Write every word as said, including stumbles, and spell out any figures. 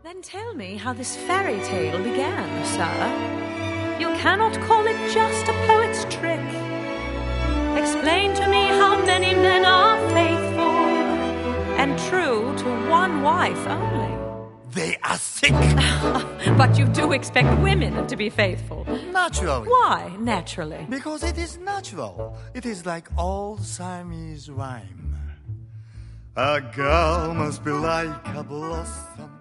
Then tell me how this fairy tale began, sir. You cannot call it just a poet's trick. Explain to me how many men are faithful and true to one wife only. They are sick. But you do expect women to be faithful. Naturally. Why, naturally? Because it is natural. It is like old Siamese rhyme. A girl must be like a blossom